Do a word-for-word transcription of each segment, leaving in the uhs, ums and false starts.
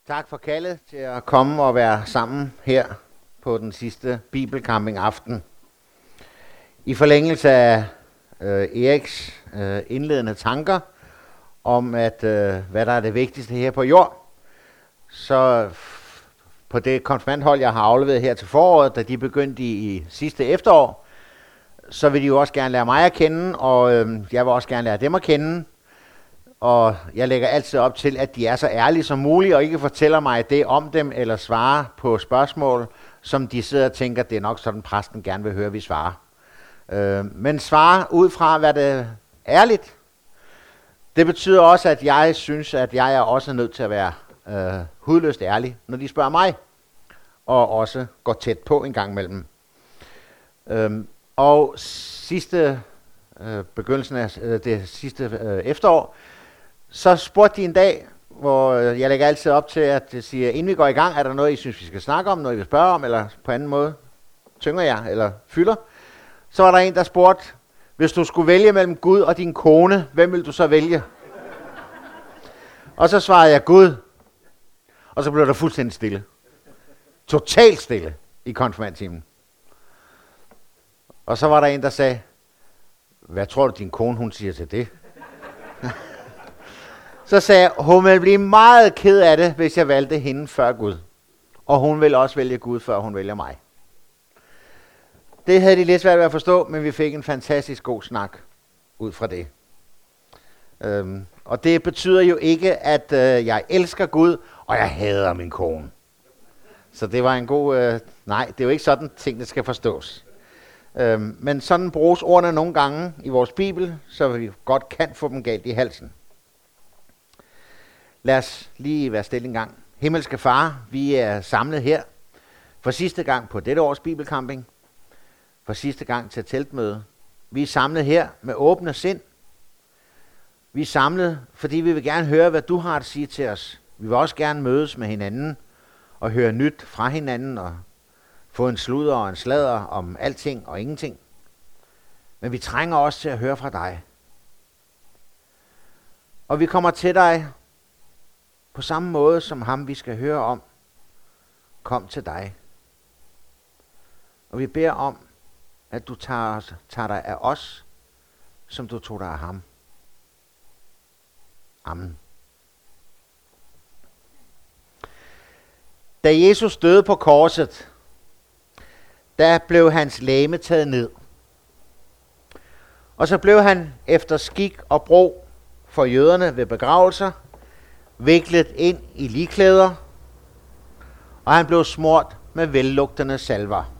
Tak for kaldet til at komme og være sammen her på den sidste bibelcamping aften. I forlængelse af øh, Eriks øh, indledende tanker om, at øh, hvad der er det vigtigste her på jord, så f- på det konfirmandhold, jeg har afleveret her til foråret, da de begyndte i, i sidste efterår, så vil de jo også gerne lære mig at kende, og øh, jeg vil også gerne lære dem at kende. Og jeg lægger altid op til, at de er så ærlige som muligt, og ikke fortæller mig det om dem, eller svarer på spørgsmål, som de sidder og tænker, det er nok sådan, præsten gerne vil høre, at vi svarer. Øh, men svarer ud fra, hvad det er ærligt. Det betyder også, at jeg synes, at jeg er også nødt til at være øh, hudløst ærlig, når de spørger mig, og også går tæt på en gang imellem. Øh, og sidste øh, begyndelsen af øh, det sidste øh, efterår, så spurgte de en dag, hvor jeg lægger altid op til, at jeg siger, inden vi går i gang, er der noget, I synes, vi skal snakke om, noget, I vil spørge om, eller på anden måde tynger jeg, eller fylder. Så var der en, der spurgte, hvis du skulle vælge mellem Gud og din kone, hvem vil du så vælge? Og så svarede jeg, Gud. Og så blev der fuldstændig stille. Totalt stille i konfirmandtimen. Og så var der en, der sagde, hvad tror du, din kone, hun siger til det? Så sagde jeg, hun ville blive meget ked af det, hvis jeg valgte hende før Gud. Og hun vil også vælge Gud, før hun vælger mig. Det havde de lidt svært ved at forstå, men vi fik en fantastisk god snak ud fra det. Øhm, og det betyder jo ikke, at øh, jeg elsker Gud, og jeg hader min kone. Så det var en god... Øh, nej, det er jo ikke sådan, tingene skal forstås. Øhm, men sådan bruges ordene nogle gange i vores Bibel, så vi godt kan få dem galt i halsen. Lad os lige være stille en gang. Himmelske Far, vi er samlet her for sidste gang på dette års bibelcamping. For sidste gang til teltmøde. Vi er samlet her med åbne sind. Vi er samlet, fordi vi vil gerne høre, hvad du har at sige til os. Vi vil også gerne mødes med hinanden og høre nyt fra hinanden og få en sludder og en sladder om alting og ingenting. Men vi trænger også til at høre fra dig. Og vi kommer til dig på samme måde som ham, vi skal høre om. Kom til dig. Og vi beder om, at du tager, os, tager dig af os, som du tog dig af ham. Amen. Da Jesus døde på korset, der blev hans legeme taget ned. Og så blev han efter skik og brug for jøderne ved begravelser, viklet ind i ligklæder, og han blev smurt med vellugtende salver.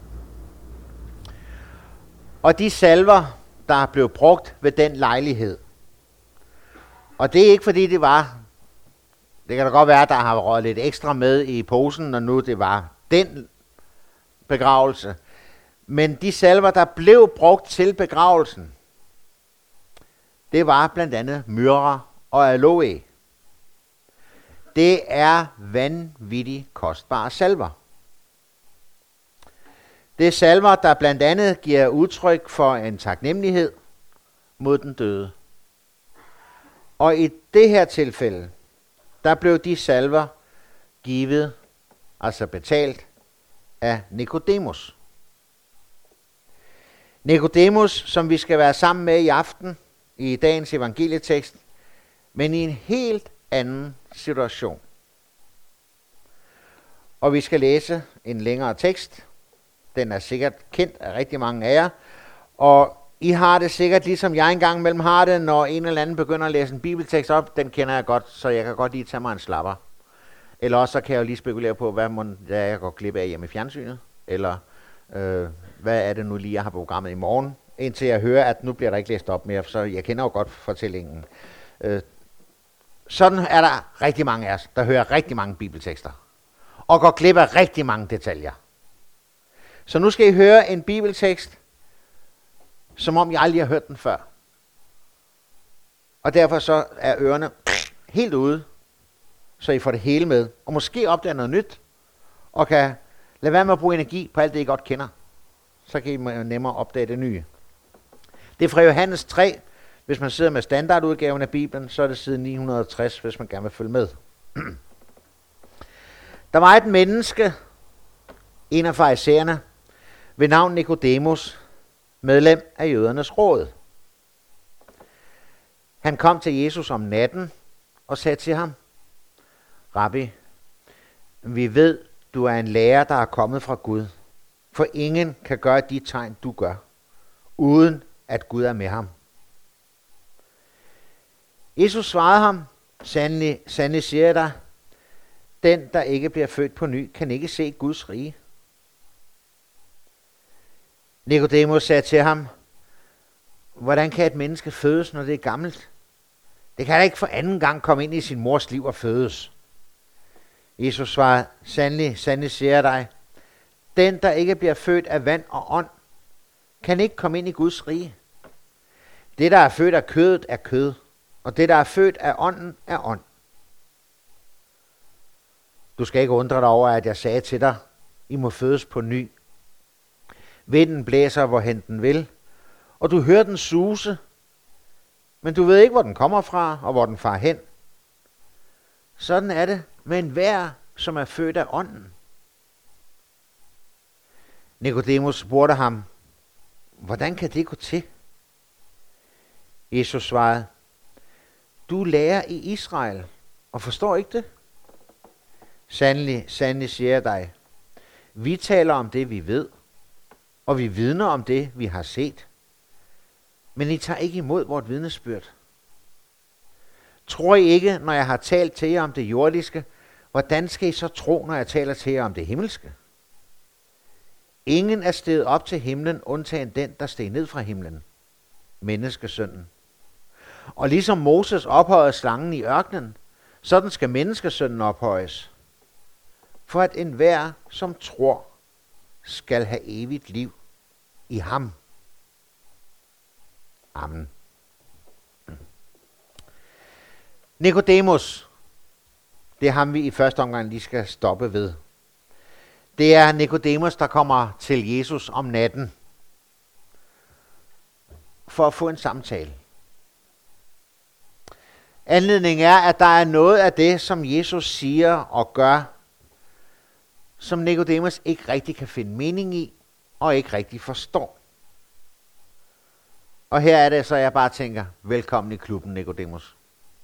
Og de salver, der blev brugt ved den lejlighed, og det er ikke fordi det var, det kan da godt være, at der har røget lidt ekstra med i posen, når nu det var den begravelse, men de salver, der blev brugt til begravelsen, det var blandt andet myrra og aloe. Det er vanvittigt kostbare salver. Det er salver, der blandt andet giver udtryk for en taknemmelighed mod den døde. Og i det her tilfælde, der blev de salver givet, altså betalt, af Nikodemus. Nikodemus, som vi skal være sammen med i aften, i dagens evangelietekst, men i en helt anden situation. Og vi skal læse en længere tekst. Den er sikkert kendt af rigtig mange af jer. Og I har det sikkert, ligesom jeg engang imellem har det, når en eller anden begynder at læse en bibeltekst op. Den kender jeg godt, så jeg kan godt lige tage mig en slapper. Eller også så kan jeg jo lige spekulere på, hvad må, der jeg går glip af hjemme i fjernsynet. Eller øh, hvad er det nu lige, jeg har på programmet i morgen. Indtil jeg hører, at nu bliver der ikke læst op mere, så jeg kender jo godt fortællingen. Øh, Sådan er der rigtig mange af os, der hører rigtig mange bibeltekster, og går glip af rigtig mange detaljer. Så nu skal I høre en bibeltekst, som om jeg aldrig har hørt den før. Og derfor så er ørerne helt ude, så I får det hele med, og måske opdager noget nyt, og kan lade være med at bruge energi på alt det, I godt kender. Så kan I nemmere opdage det nye. Det er fra Johannes tre. Hvis man sidder med standardudgaven af Bibelen, så er det side ni hundrede og tres, hvis man gerne vil følge med. Der var et menneske, en af farisæerne, ved navn Nikodemus, medlem af jødernes råd. Han kom til Jesus om natten og sagde til ham: Rabbi, vi ved, du er en lærer, der er kommet fra Gud, for ingen kan gøre de tegn, du gør, uden at Gud er med ham. Jesus svarede ham: Sandelig, sandelig siger jeg dig, den, der ikke bliver født på ny, kan ikke se Guds rige. Nikodemus sagde til ham: Hvordan kan et menneske fødes, når det er gammelt? Det kan da ikke for anden gang komme ind i sin mors liv og fødes. Jesus svarede: Sandelig, sandelig siger jeg dig, den, der ikke bliver født af vand og ånd, kan ikke komme ind i Guds rige. Det, der er født af kødet, er kød, og det, der er født af ånden, er ånd. Du skal ikke undre dig over, at jeg sagde til dig, I må fødes på ny. Vinden blæser, hvorhen den vil, og du hører den suse, men du ved ikke, hvor den kommer fra, og hvor den farer hen. Sådan er det med enhver, som er født af ånden. Nikodemus spurgte ham: Hvordan kan det gå til? Jesus svarede: Du lærer i Israel, og forstår ikke det? Sandelig, sandelig siger jeg dig, vi taler om det, vi ved, og vi vidner om det, vi har set. Men I tager ikke imod vort vidnesbyrd. Tror I ikke, når jeg har talt til jer om det jordiske, hvordan skal I så tro, når jeg taler til jer om det himmelske? Ingen er steget op til himlen, undtagen den, der steg ned fra himlen, menneskesønnen. Og ligesom Moses ophøjede slangen i ørkenen, sådan skal menneskesønnen ophøjes, for at enhver, som tror, skal have evigt liv i ham. Amen. Nikodemus, det er ham, vi i første omgang lige skal stoppe ved. Det er Nikodemus, der kommer til Jesus om natten for at få en samtale. Anledningen er, at der er noget af det, som Jesus siger og gør, som Nikodemus ikke rigtig kan finde mening i, og ikke rigtig forstår. Og her er det, så jeg bare tænker, velkommen i klubben, Nikodemus.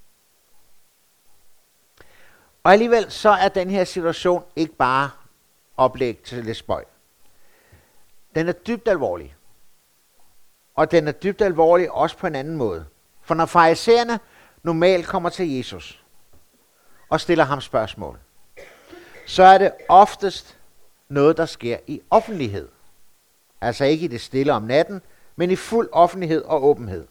Og alligevel så er den her situation ikke bare oplæg til lidt spøj. Den er dybt alvorlig. Og den er dybt alvorlig også på en anden måde. For når farisæerne normalt kommer til Jesus og stiller ham spørgsmål, så er det oftest noget, der sker i offentlighed. Altså ikke i det stille om natten, men i fuld offentlighed og åbenhed.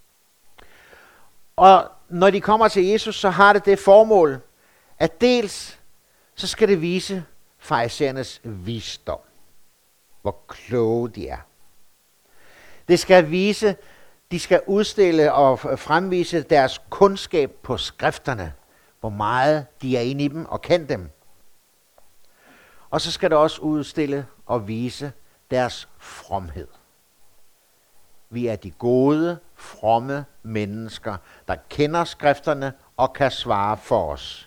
Og når de kommer til Jesus, så har det det formål, at dels så skal det vise farisæernes visdom, hvor kloge de er. Det skal vise, de skal udstille og fremvise deres kundskab på skrifterne, hvor meget de er inde i dem og kan dem. Og så skal det også udstille og vise deres fromhed. Vi er de gode, fromme mennesker, der kender skrifterne og kan svare for os.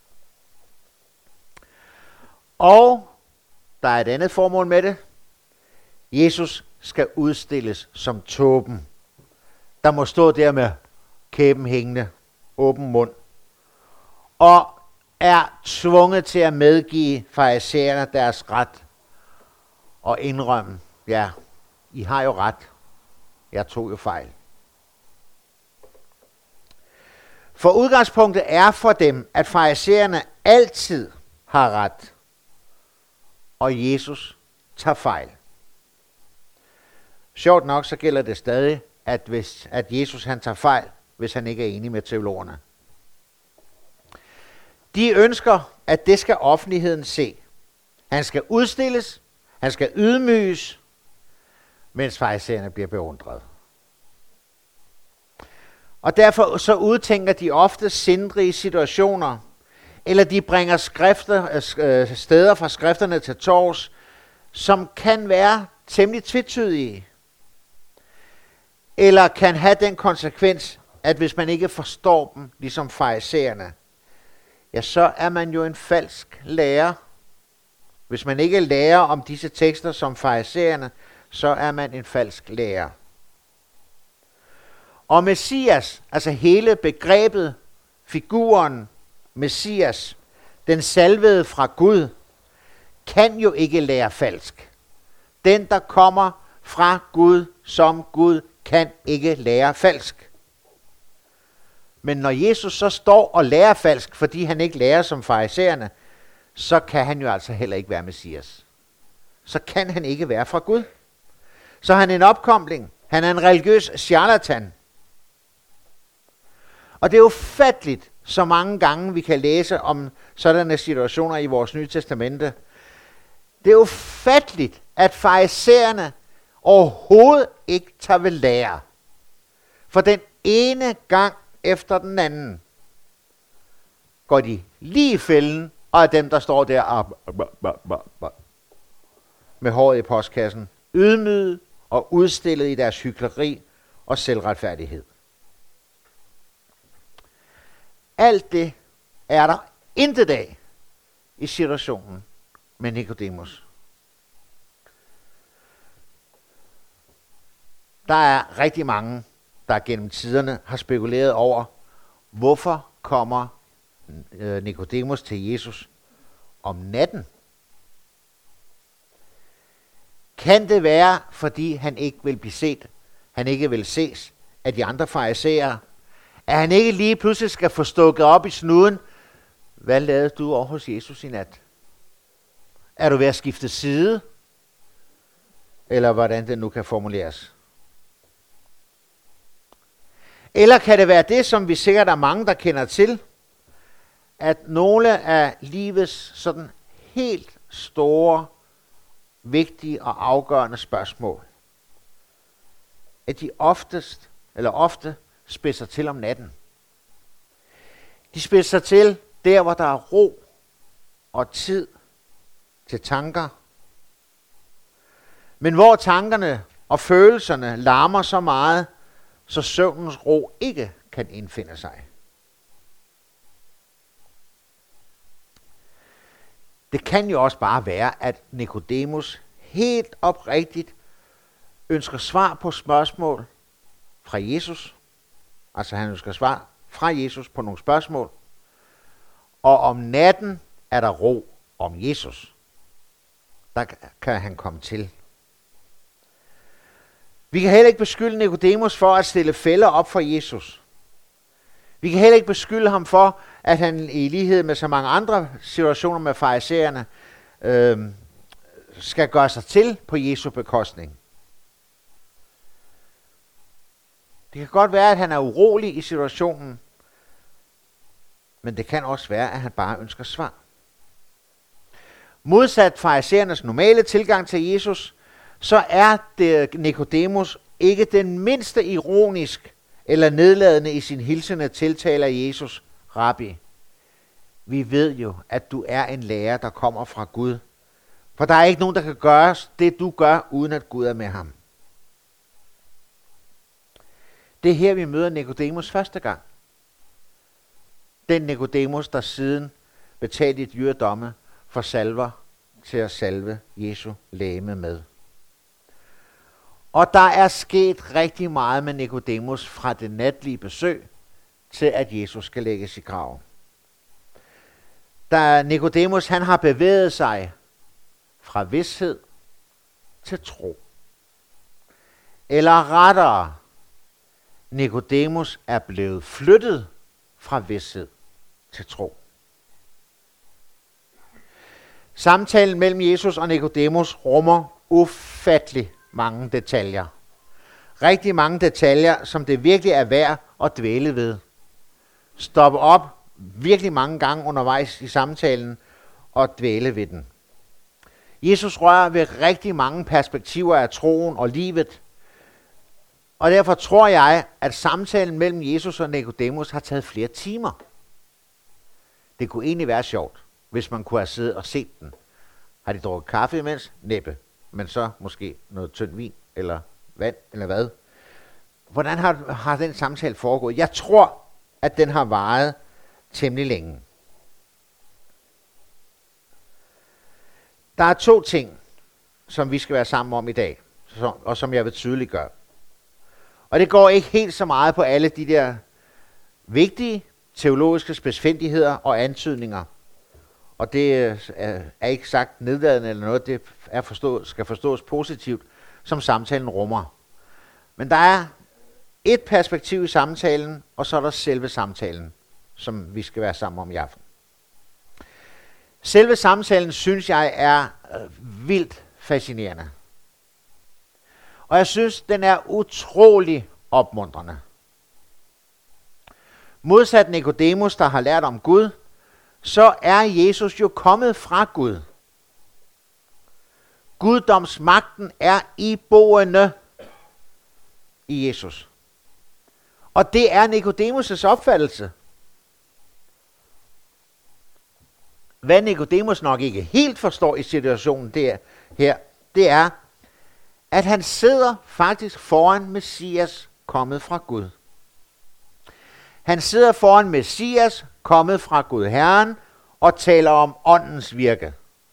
Og der er et andet formål med det. Jesus skal udstilles som tåben, der må stå der med kæben hængende, åben mund, og er tvunget til at medgive farisæerne deres ret og indrømme, ja, I har jo ret, jeg tog jo fejl. For udgangspunktet er for dem, at farisæerne altid har ret, og Jesus tager fejl. Sjovt nok, så gælder det stadig, at, hvis, at Jesus han tager fejl, hvis han ikke er enig med teologerne. De ønsker, at det skal offentligheden se. Han skal udstilles, han skal ydmyges, mens farisæerne bliver beundret. Og derfor så udtænker de ofte sindrige situationer, eller de bringer skrifter, øh, steder fra skrifterne til torvs, som kan være temmelig tvetydige, eller kan have den konsekvens, at hvis man ikke forstår dem, ligesom farisæerne, ja, så er man jo en falsk lærer. Hvis man ikke lærer om disse tekster som farisæerne, så er man en falsk lærer. Og Messias, altså hele begrebet, figuren Messias, den salvede fra Gud, kan jo ikke lære falsk. Den, der kommer fra Gud som Gud, kan ikke lære falsk. Men når Jesus så står og lærer falsk, fordi han ikke lærer som farisæerne, så kan han jo altså heller ikke være Messias. Så kan han ikke være fra Gud. Så er han en opkomling. Han er en religiøs charlatan. Og det er ufatteligt, så mange gange vi kan læse om sådanne situationer i vores Nye Testamente. Det er ufatteligt, at farisæerne overhovedet ikke tager ved lære. For den ene gang efter den anden går de lige i fælden, og er dem, der står der og med håret i postkassen, ydmyget og udstillet i deres hykleri og selvretfærdighed. Alt det er der intet af i situationen med Nikodemus. Der er rigtig mange, der gennem tiderne har spekuleret over, hvorfor kommer øh, Nikodemus til Jesus om natten? Kan det være, fordi han ikke vil blive set, han ikke vil ses af de andre farisæere, at han ikke lige pludselig skal få stukket op i snuden? Hvad lavede du over hos Jesus i nat? Er du ved at skifte side? Eller hvordan det nu kan formuleres. Eller kan det være det, som vi sikkert er mange, der kender til, at nogle af livets sådan helt store, vigtige og afgørende spørgsmål, at de oftest, eller ofte, spidser til om natten. De spidser til der, hvor der er ro og tid til tanker. Men hvor tankerne og følelserne larmer så meget, så søvnens ro ikke kan indfinde sig. Det kan jo også bare være, at Nikodemus helt oprigtigt ønsker svar på spørgsmål fra Jesus. Altså han ønsker svar fra Jesus på nogle spørgsmål. Og om natten er der ro om Jesus. Der kan han komme til. Vi kan heller ikke beskylde Nikodemus for at stille fælder op for Jesus. Vi kan heller ikke beskylde ham for, at han i lighed med så mange andre situationer med farisæerne, øh, skal gøre sig til på Jesu bekostning. Det kan godt være, at han er urolig i situationen, men det kan også være, at han bare ønsker svar. Modsat farisæernes normale tilgang til Jesus, så er det Nikodemus ikke den mindste ironisk eller nedladende i sin hilsende tiltale af Jesus, Rabbi. Vi ved jo, at du er en lærer, der kommer fra Gud. For der er ikke nogen, der kan gøre det, du gør, uden at Gud er med ham. Det er her, vi møder Nikodemus første gang. Den Nikodemus, der siden betalte i dyre domme for salver til at salve Jesu legeme med. Og der er sket rigtig meget med Nikodemus fra det natlige besøg til at Jesus skal lægges i graven. Da Nikodemus han har bevæget sig fra vished til tro. Eller rettere, Nikodemus er blevet flyttet fra vished til tro. Samtalen mellem Jesus og Nikodemus rummer ufattelig mange detaljer. Rigtig mange detaljer, som det virkelig er værd at dvæle ved. Stoppe op virkelig mange gange undervejs i samtalen og dvæle ved den. Jesus rører ved rigtig mange perspektiver af troen og livet, og derfor tror jeg, at samtalen mellem Jesus og Nikodemus har taget flere timer. Det kunne egentlig være sjovt, hvis man kunne have siddet og set den. Har de drukket kaffe imens? Næppe. Men så måske noget tynd vin, eller vand, eller hvad. Hvordan har, har den samtale foregået? Jeg tror, at den har varet temmelig længe. Der er to ting, som vi skal være sammen om i dag, og som jeg vil tydeligt gøre. Og det går ikke helt så meget på alle de der vigtige teologiske spidsfindigheder og antydninger. Og det er ikke sagt nedladende eller noget, det er forstået, skal forstås positivt, som samtalen rummer. Men der er et perspektiv i samtalen, og så er der selve samtalen, som vi skal være sammen om i aften. Selve samtalen, synes jeg, er vildt fascinerende. Og jeg synes, den er utrolig opmuntrende. Modsat Nikodemus, der har lært om Gud, så er Jesus jo kommet fra Gud. Guddomsmagten er iboende i Jesus. Og det er Nikodemus' opfattelse. Hvad Nikodemus nok ikke helt forstår i situationen der, her, det er, at han sidder faktisk foran Messias, kommet fra Gud. Han sidder foran Messias, kommet fra Gud Herren, og taler om åndens virke.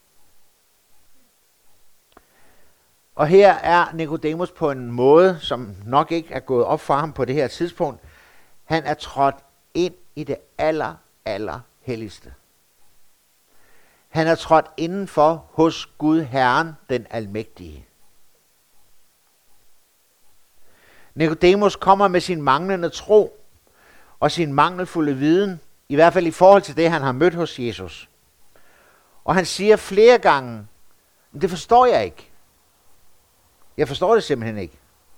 Og her er Nikodemus på en måde, som nok ikke er gået op for ham på det her tidspunkt. Han er trådt ind i det aller, aller helligste. Han er trådt indenfor hos Gud Herren, den almægtige. Nikodemus kommer med sin manglende tro og sin mangelfulde viden, i hvert fald i forhold til det, han har mødt hos Jesus. Og han siger flere gange, det forstår jeg ikke. Jeg forstår det simpelthen ikke.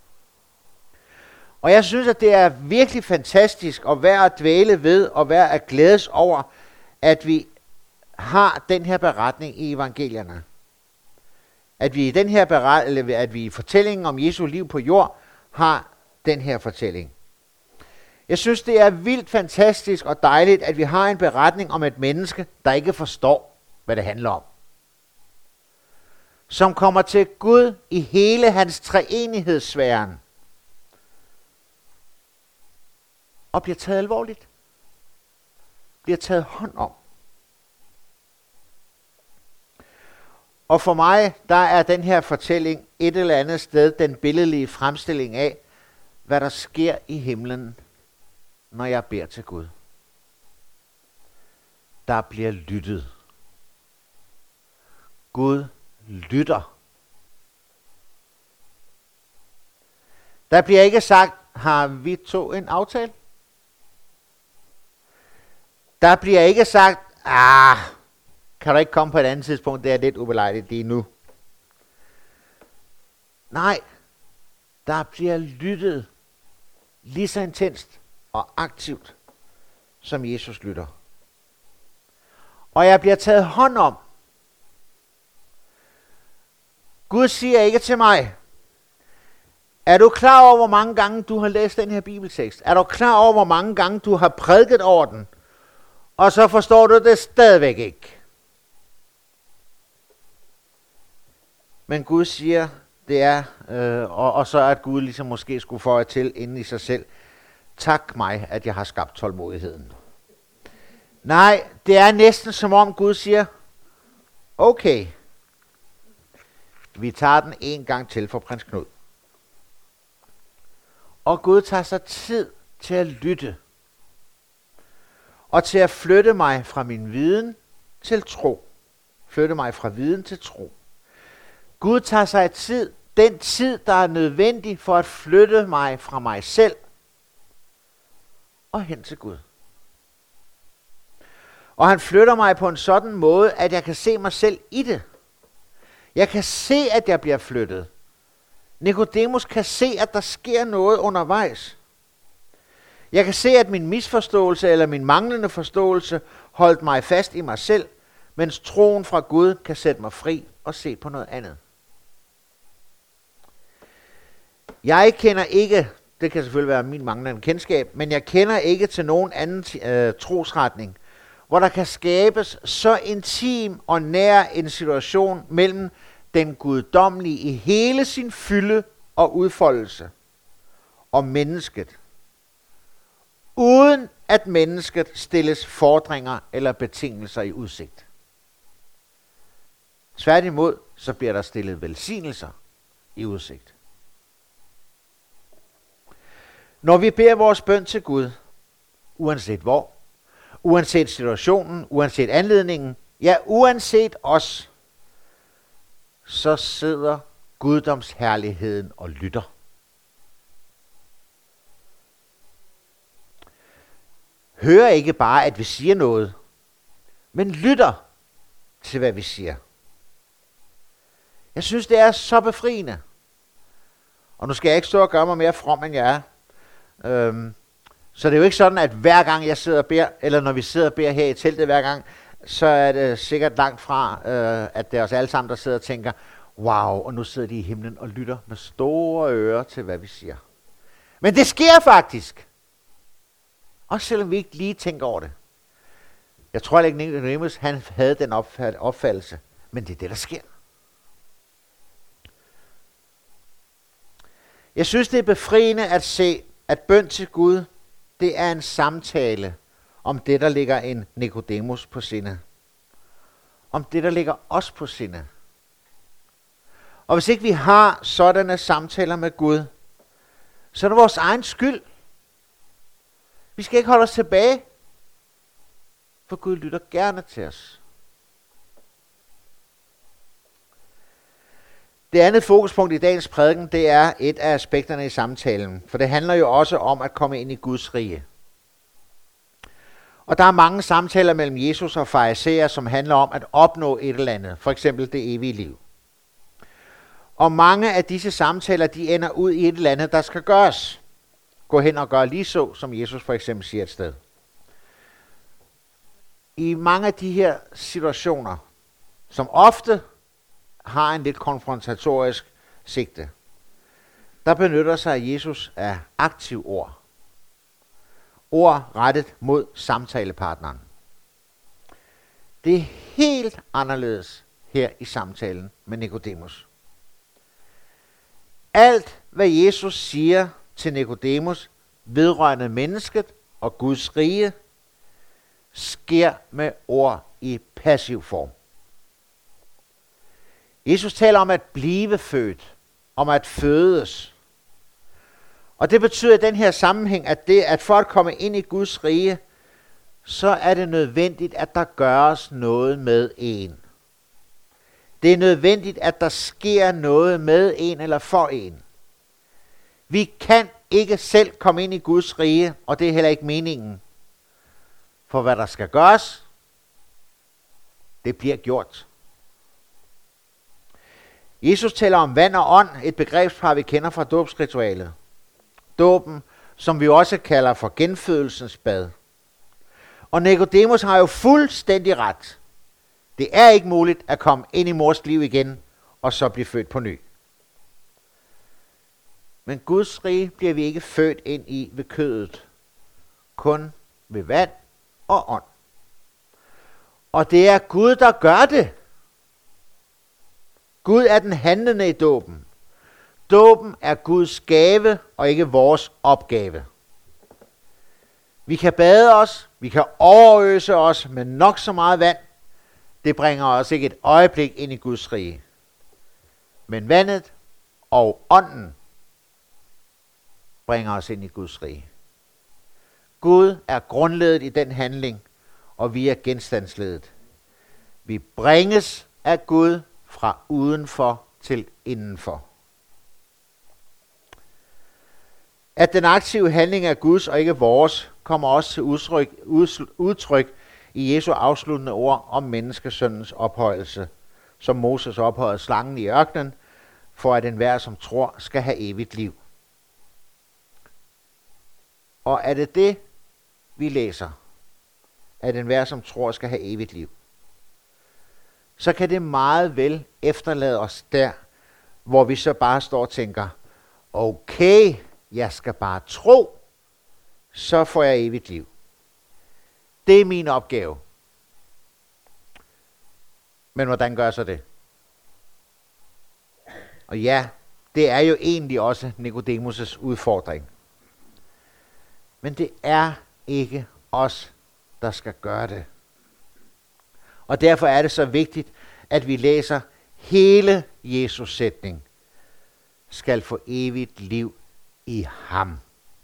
Og jeg synes, at det er virkelig fantastisk og værd at dvæle ved og værd at glædes over, at vi har den her beretning i evangelierne. At vi i den her beretning, at vi i fortællingen om Jesu liv på jord har den her fortælling. Jeg synes, det er vildt fantastisk og dejligt, at vi har en beretning om et menneske, der ikke forstår, hvad det handler om. Som kommer til Gud i hele hans treenighedssfæren. Og bliver taget alvorligt. Bliver taget hånd om. Og for mig, der er den her fortælling et eller andet sted den billedlige fremstilling af, hvad der sker i himlen, når jeg beder til Gud. Der bliver lyttet. Gud lytter. Der bliver ikke sagt, har vi to en aftale? Der bliver ikke sagt, ah, kan du ikke komme på et andet tidspunkt, det er lidt ubelejligt lige nu. Nej, der bliver lyttet lige så intenst og aktivt, som Jesus lytter. Og jeg bliver taget hånd om. Gud siger ikke til mig, er du klar over, hvor mange gange du har læst den her bibeltekst? Er du klar over, hvor mange gange du har prædiket over den? Og så forstår du det stadigvæk ikke. Men Gud siger, det er, øh, og, og så at Gud ligesom måske skulle få jer til inden i sig selv, tak mig, at jeg har skabt tålmodigheden. Nej, det er næsten som om Gud siger, okay, vi tager den en gang til for prins Knud. Og Gud tager sig tid til at lytte. Og til at flytte mig fra min viden til tro. Flytte mig fra viden til tro. Gud tager sig tid, den tid, der er nødvendig for at flytte mig fra mig selv og hen til Gud. Og han flytter mig på en sådan måde, at jeg kan se mig selv i det. Jeg kan se, at jeg bliver flyttet. Nikodemus kan se, at der sker noget undervejs. Jeg kan se, at min misforståelse eller min manglende forståelse holdt mig fast i mig selv, mens troen fra Gud kan sætte mig fri og se på noget andet. Jeg kender ikke, det kan selvfølgelig være min manglende kendskab, men jeg kender ikke til nogen anden øh, trosretning, hvor der kan skabes så intim og nær en situation mellem den guddommelige i hele sin fylde og udfoldelse og mennesket, uden at mennesket stilles fordringer eller betingelser i udsigt. Tværtimod, så bliver der stillet velsignelser i udsigt. Når vi beder vores bøn til Gud, uanset hvor, uanset situationen, uanset anledningen, ja, uanset os, så sidder guddomsherligheden og lytter. Hører ikke bare, at vi siger noget, men lytter til, hvad vi siger. Jeg synes, det er så befriende. Og nu skal jeg ikke stå og gøre mig mere from, end jeg er. Øhm, så det er jo ikke sådan, at hver gang jeg sidder og beder, eller når vi sidder og beder her i teltet hver gang, så er det sikkert langt fra, øh, at det er os alle sammen, der sidder og tænker, wow, og nu sidder de i himlen og lytter med store ører til, hvad vi siger. Men det sker faktisk. Også selvom vi ikke lige tænker over det. Jeg tror ikke, at Nicodemus han havde den opfattelse, men det er det, der sker. Jeg synes, det er befriende at se, at bøn til Gud, det er en samtale om det, der ligger en Nicodemus på sinde. Om det, der ligger os på sinde. Og hvis ikke vi har sådanne samtaler med Gud, så er det vores egen skyld. Vi skal ikke holde os tilbage, for Gud lytter gerne til os. Det andet fokuspunkt i dagens prædiken, det er et af aspekterne i samtalen, for det handler jo også om at komme ind i Guds rige. Og der er mange samtaler mellem Jesus og farisæer, som handler om at opnå et eller andet, for eksempel det evige liv. Og mange af disse samtaler, de ender ud i et eller andet, der skal gøres. Gå hen og gør lige så, som Jesus for eksempel siger et sted. I mange af de her situationer, som ofte har en lidt konfrontatorisk sigte, der benytter sig Jesus af aktiv ord. Ord rettet mod samtalepartneren. Det er helt anderledes her i samtalen med Nicodemus. Alt, hvad Jesus siger til Nicodemus vedrørende mennesket og Guds rige, sker med ord i passiv form. Jesus taler om at blive født, om at fødes. Og det betyder i den her sammenhæng, at, det, at for at komme ind i Guds rige, så er det nødvendigt, at der gøres noget med en. Det er nødvendigt, at der sker noget med en eller for en. Vi kan ikke selv komme ind i Guds rige, og det er heller ikke meningen. For hvad der skal gøres, det bliver gjort. Jesus taler om vand og ånd, et begrebspar, vi kender fra dåbsritualet. Dåben, som vi også kalder for genfødelsens bad. Og Nicodemus har jo fuldstændig ret. Det er ikke muligt at komme ind i mors liv igen, og så blive født på ny. Men Guds rige bliver vi ikke født ind i ved kødet. Kun ved vand og ånd. Og det er Gud, der gør det. Gud er den handlende i dåben. Dåben er Guds gave og ikke vores opgave. Vi kan bade os, vi kan overøse os med nok så meget vand. Det bringer os ikke et øjeblik ind i Guds rige. Men vandet og ånden bringer os ind i Guds rige. Gud er grundledet i den handling, og vi er genstandsledet. Vi bringes af Gud fra udenfor til indenfor. At den aktive handling er Guds og ikke vores, kommer også til udtryk, udtryk i Jesu afsluttende ord om menneskesøndens ophøjelse, som Moses ophøjede slangen i ørkenen, for at enhver, som tror, skal have evigt liv. Og er det det, vi læser, at enhver, som tror, skal have evigt liv, så kan det meget vel efterlade os der, hvor vi så bare står og tænker, okay, jeg skal bare tro, så får jeg evigt liv. Det er min opgave. Men hvordan gør jeg så det? Og ja, det er jo egentlig også Nicodemus' udfordring. Men det er ikke os, der skal gøre det. Og derfor er det så vigtigt, at vi læser hele Jesus sætning, skal få evigt liv i ham.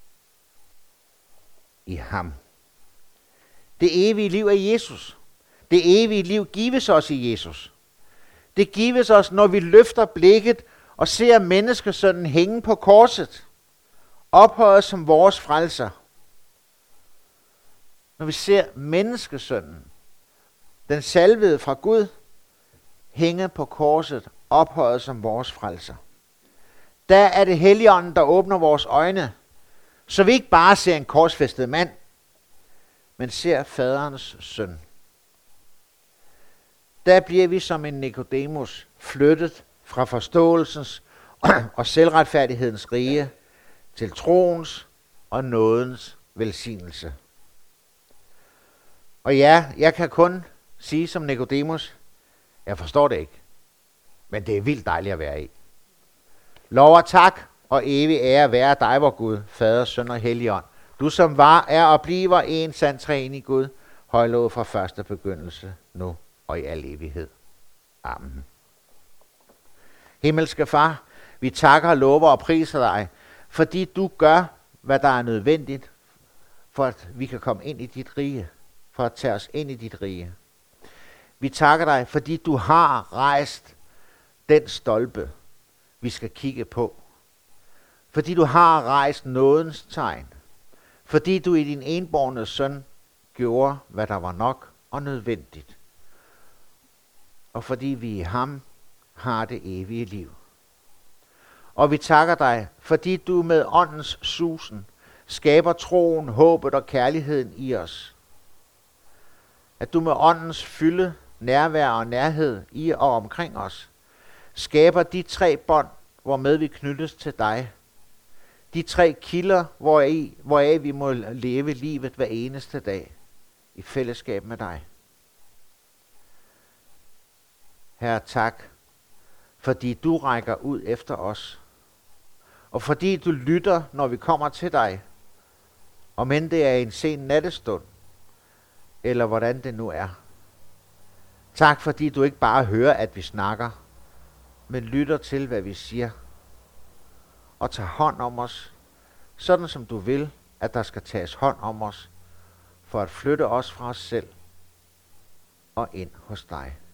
I ham. Det evige liv er Jesus. Det evige liv gives os i Jesus. Det gives os, når vi løfter blikket og ser menneskesønnen hænge på korset, ophøjet som vores frelser. Når vi ser menneskesønnen, den salvede fra Gud, hænge på korset, ophøjet som vores frelser. Der er det Helligånden, der åbner vores øjne, så vi ikke bare ser en korsfæstet mand, men ser faderens søn. Der bliver vi som en Nikodemus flyttet fra forståelsens og selvretfærdighedens rige til troens og nådens velsignelse. Og ja, jeg kan kun sige som Nikodemus, jeg forstår det ikke, men det er vildt dejligt at være i. Lov og tak og evig ære være dig, vor Gud, Fader, Søn og Helligånd. Du som var, er og bliver en sand treenig Gud, højlovet fra første begyndelse, nu og i al evighed. Amen. Himmelske Far, vi takker, lover og priser dig, fordi du gør, hvad der er nødvendigt, for at vi kan komme ind i dit rige, for at tage os ind i dit rige. Vi takker dig, fordi du har rejst den stolpe, vi skal kigge på. Fordi du har rejst nådens tegn. Fordi du i din enbårne søn gjorde, hvad der var nok og nødvendigt. Og fordi vi i ham har det evige liv. Og vi takker dig, fordi du med åndens susen skaber troen, håbet og kærligheden i os. At du med åndens fylde, nærvær og nærhed i og omkring os, skaber de tre bånd, hvormed vi knyttes til dig. De tre kilder, hvoraf, hvoraf vi må leve livet hver eneste dag i fællesskab med dig. Herre, tak, fordi du rækker ud efter os, og fordi du lytter, når vi kommer til dig, om end det er en sen nattestund, eller hvordan det nu er. Tak, fordi du ikke bare hører, at vi snakker, men lytter til, hvad vi siger, og tager hånd om os, sådan som du vil, at der skal tages hånd om os, for at flytte os fra os selv og ind hos dig.